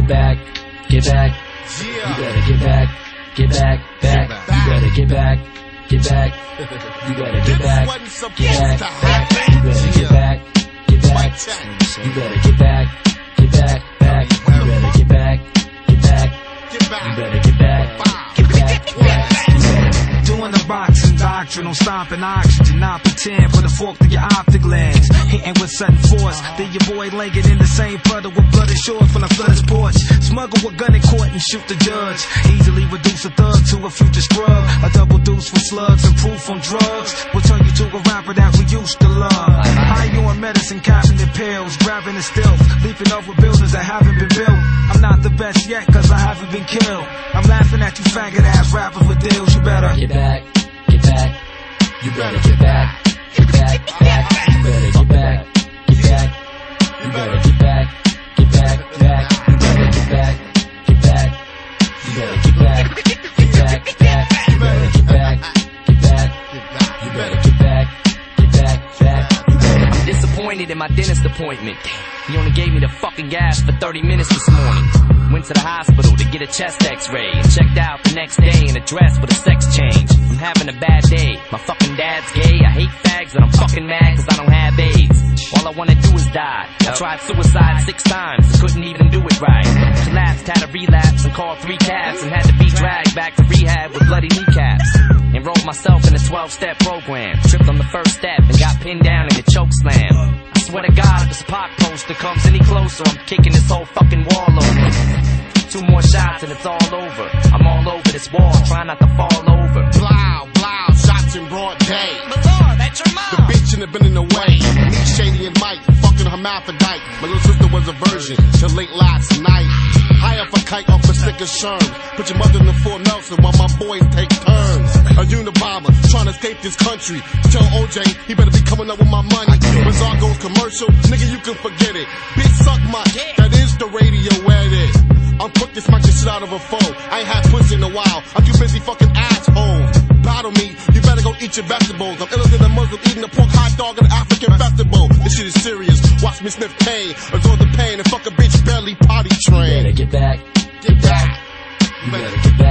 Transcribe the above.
back, get back. You better get back, back. You better get back, get back. You better get back, back. You better get back, back. You better get back, back. You better get back, back. You better get back, back. Doing the boxing doctrine, on stomping oxygen, not pretend, put a fork through your optic lens. Hitting with sudden force, then your boy laying in the same puddle with blooded shorts when I flood his porch. Smuggle a gun in court and shoot the judge. Easily reduce a thug to a future scrub. A double deuce for slugs and proof on drugs will turn you to a rapper that we used to love. High on medicine, cabinet pills, grabbing the stealth, leaping over buildings that haven't been built. I'm not the best yet, cause I haven't been killed. I'm laughing at you faggot ass rappers with deals. You better get back, get back. You better get back, back. You better get back, back. You better get back, back. You better get back, back. You better get back, back. You better get back, back. You better get back, back. I'm disappointed in my dentist appointment. He only gave me the fucking gas for 30 minutes this morning. Went to the hospital to get a chest x-ray and checked out the next day in a dress with a sex change. I'm having a bad day. My fucking dad's gay. I hate fags and I'm fucking mad cause I don't have AIDS. All I wanna do is die. I tried suicide 6 times and couldn't even do it right. Collapsed, had a relapse and called 3 cabs and had to be dragged back to rehab with bloody kneecaps. Enrolled myself in a 12-step program. Tripped on the first step and got pinned down in a choke slam. I swear to God, if this Pac poster comes any closer, I'm kicking this whole fucking wall over. 2 more shots and it's all over. I'm all over this wall, trying not to fall over. Blow, shots in broad day. Mazar, that's your mom. The bitch in the been in the way. Me, Shady, and Mike, fucking hermaphrodite. My little sister was a virgin till late last night. High up a kite off a stick of Sherm. Put your mother in the Fort Nelson while my boys take turns. A Unabomber, trying to escape this country. Tell OJ, he better be coming up with my money. Bizarre goes commercial, nigga, you can forget it. Bitch, suck my, that is the radio edit. I'm quick to smack the shit out of a foe. I ain't had pussy in a while. I'm too busy fucking assholes. Battle me, you better go eat your vegetables. I'm iller than a Muslim eating a pork hot dog at an African festival. This shit is serious. Watch me sniff pain, absorb the pain, and fuck a bitch belly potty train. You better get back, get back. You better get back.